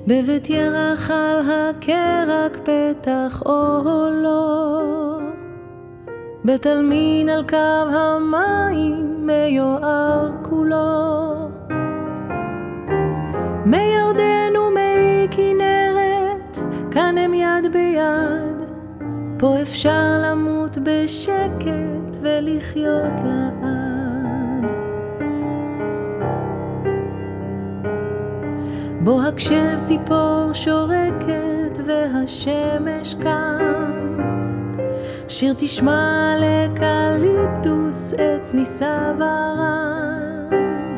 בבית ירח על הקרק פתח אוהלו, בית עלמין על קו המים מיוער כולו. מי ירדן ומי כנרת, כאן הם יד ביד, פה אפשר למות בשקט ולחיות לעד. בו הקשב ציפור שורקת והשמש קם, שיר תשמע לקליפטוס עץ נישא ורם,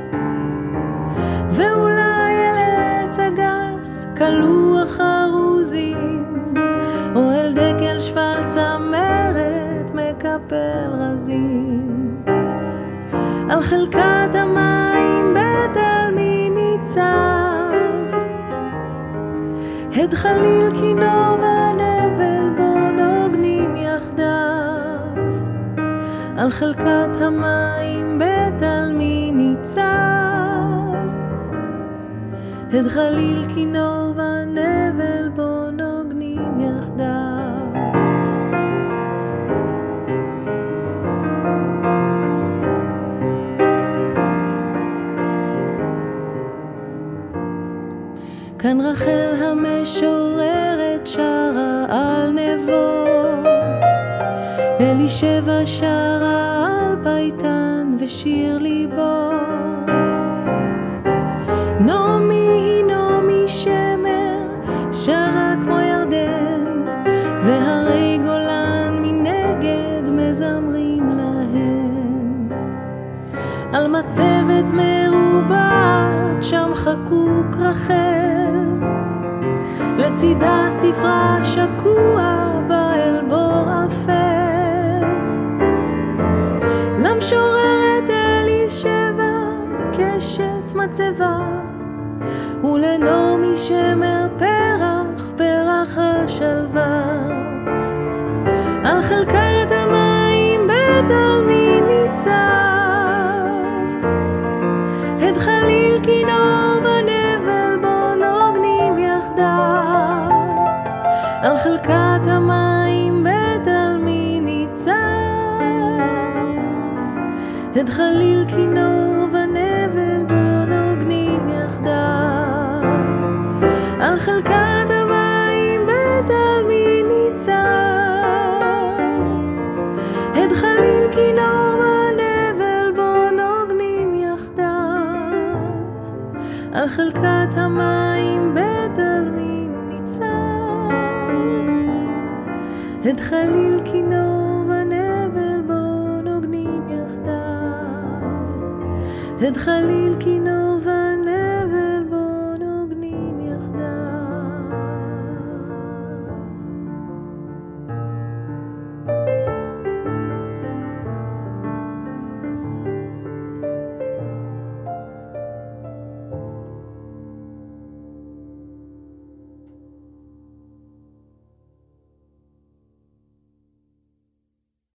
ואולי אל עץ הגס כלו החרוזים, או אל דקל שפל צמרת מקפל רזים. על חלקת המים בית עלמין ניצב, הד חליל כינור ונבל בו נוגנים יחדיו. על חלקת המים בית עלמין ניצב, הד חליל כינור ונבל בו נוגנים יחדיו. כאן רחל המשוררת שרה על נבו, אלישבע שרה על פייטן ושיר ליבו. נעמי היא נעמי שמר שרה כמו ירדן, והרי גולן מנגד מזמרים להן. על מצבת מרובעת שם חקוק רחל, לצידה ספרה שקוע באל בור אפל. למשוררת אלישבע קשת מצבה, ולנעמי שמר פרח פרח השלווה. על חלקת המים בית עלמין ניצב, הד חליל כינור ונבל בו נוגנים יחדיו. על חלקת המים בית עלמין ניצב, הד חליל כינור ונבל בו נוגנים יחדיו. על חלקת המים בית עלמין ניצב, הד חליל כינור ונבל בו נוגנים יחדיו. על חלקת המים בית עלמין ניצב, הד חליל כינור ונבל בו נוגנים יחדיו. הד חליל כינור ונבל